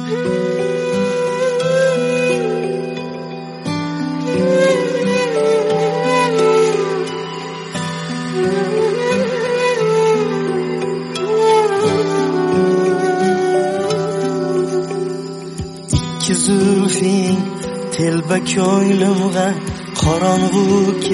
Zulfing telba ko'nglimga qorong'u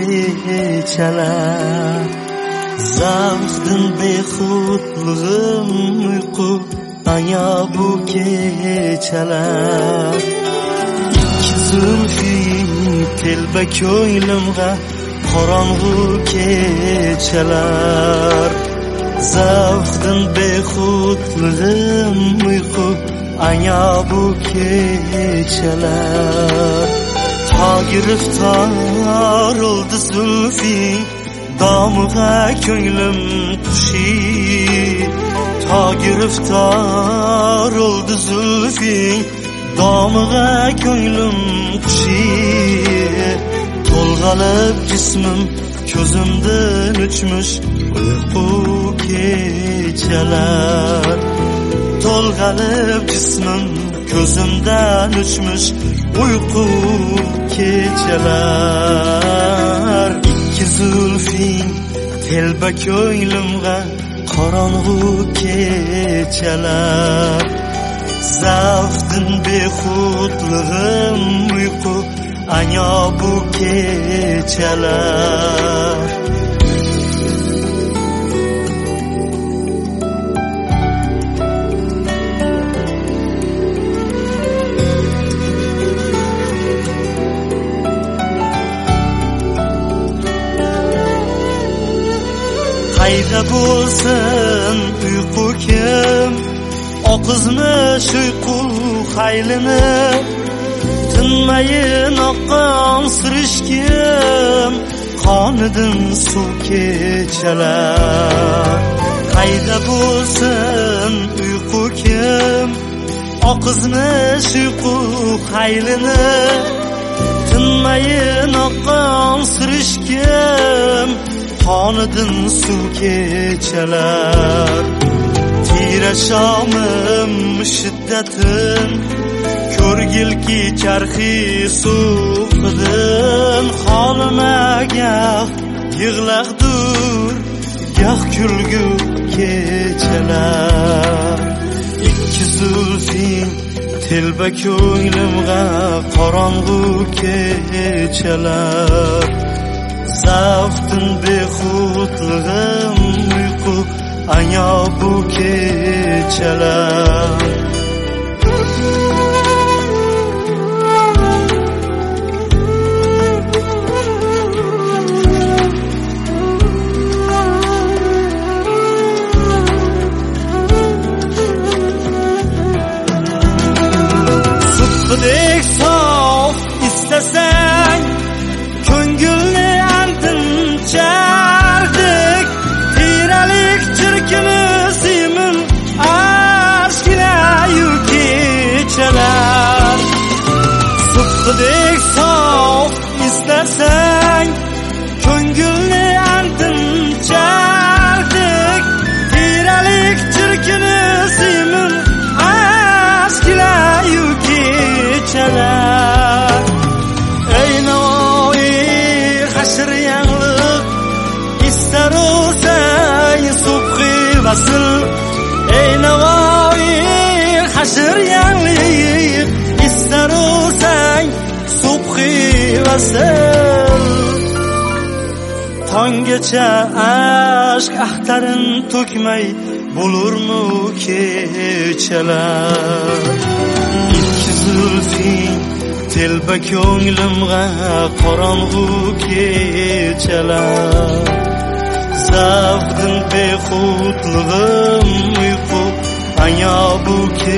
kechalar zavqdan behudlig'im uyqu aya bu kechalar ikki zulfing telba ko'nglimga qorong'u kechalar zavqdan behudlig'im uyqu aya bu kechalar ta giriftar oldu zulfing damıga ko'nglim qushi ta giriftar oldu zulfing damıga ko'nglim qushi to'lg'alib jismim ko'zimdan o'chmish uyqu kechalar to'lg'alib jismim ko'zimdan o'chmish uyqu kechalar ikki zulfing telba ko'nglimga qorong'u kechalar zavqdan behudlig'im uyqu anya bu kechalar qayda bo'lsin uyqu kim oqizmish uyqu haylini tinmayin oqqan surishkim qonidan suv kechalar qayda bo'lsin uyqu kim oqizmish uyqu haylini tinmayin oqqan surishkim qonidan suv kechalar tirashomim shiddatin ko'rgilki charxi suvqidin holima gah yig'laqdur gah kulgu kechalar ikki zulfing telba ko'nglimga qorong'u kechalar zavqdan behudlig'im uyqu anya bu kechalar subhdek sof istasang ko'ngilni chardik tiralik chirkimiz imin aşkinayu kechalar subhdek sof istasang ko'ngilni chardik tiralik chirkimiz imin aşkinayu kechalar ey navoiy hashr yangliq istarusang subhi vasl ey navoiy hashr yangliq istarusang subhi vasl tonggacha aşk ahtarin to'kmay bo'lurmi kechalar ikki zulfing telba ko'nglimga qorong'u kechalar zavqdan behudlig'im uyqu anya bu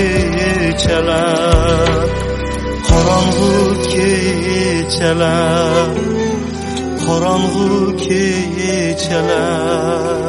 kechalar qorong'u kechalar qorong'u kechalar